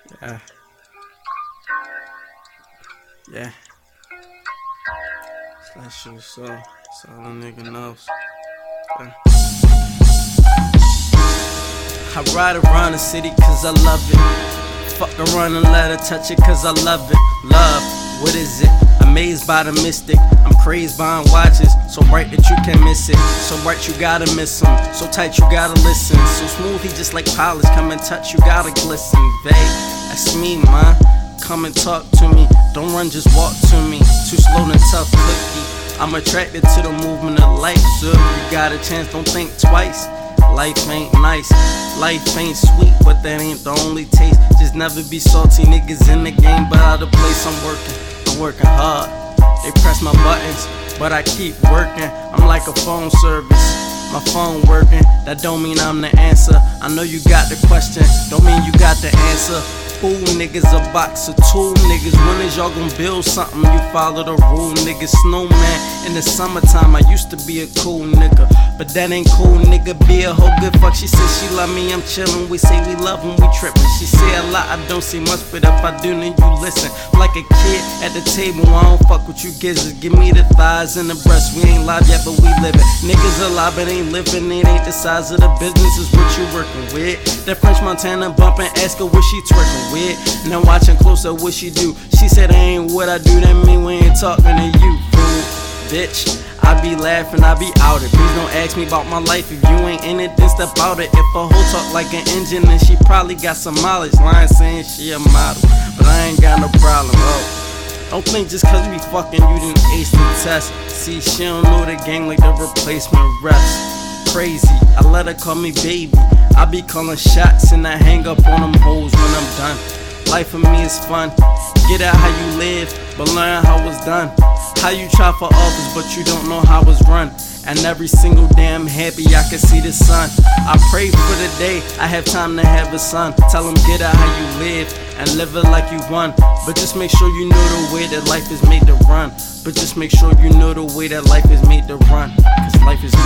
Yeah. Yeah. It's that shit, so all a nigga knows. Yeah. I ride around the city cause I love it. Fuck around and let her touch it cause I love it. Love, what is it? Amazed by the mystic. I'm crazed by watches, so bright that you can't miss it. So bright you gotta miss him, so tight you gotta listen. So smooth he just like polish, come and touch you gotta glisten. Babe, that's me, man. Come and talk to me, don't run, just walk to me. Too slow and tough cookie. I'm attracted to the movement of life, so if you got a chance, don't think twice. Life ain't nice, life ain't sweet, but that ain't the only taste. Just never be salty, niggas in the game, but out of place. I'm working hard. They press my buttons, but I keep working. I'm like a phone service, my phone working. That don't mean I'm the answer. I know you got the question, don't mean you got the answer. Fool niggas, a box of tool niggas. When is y'all gon' build something? You follow the rule, niggas. Snowman in the summertime, I used to be a cool nigga, but that ain't cool, nigga. Be a whole good fuck. She said she love me, I'm chillin'. We say we love when we trippin'. She say a lot, I don't say much, but if I do, then you listen. I'm like a kid at the table, I don't fuck with you kids. Just give me the thighs and the breasts. We ain't live yet, but we livin'. Niggas alive, but ain't livin'. It ain't the size of the business, is what you workin' with. That French Montana bumpin', ask her what she twerkin' with. Now watching closer what she do. She said I ain't what I do, that mean we ain't talking to you, fool. Bitch, I be laughing, I be out it. Please don't ask me about my life. If you ain't in it, then step out it. If a hoe talk like an engine, then she probably got some mileage. Line saying she a model, but I ain't got no problem, oh. Don't think just cause we fucking you didn't ace the test. See, she don't know the gang like the replacement reps. Crazy, I let her call me baby. I be calling shots and I hang up on them hoes when I'm done. Life for me is fun. Get out how you live, but learn how it's done. How you try for office, but you don't know how it's run. And every single day I'm happy I can see the sun. I pray for the day I have time to have a son. Tell him get out how you live and live it like you won. But just make sure you know the way that life is made to run. But just make sure you know the way that life is made to run. Cause life is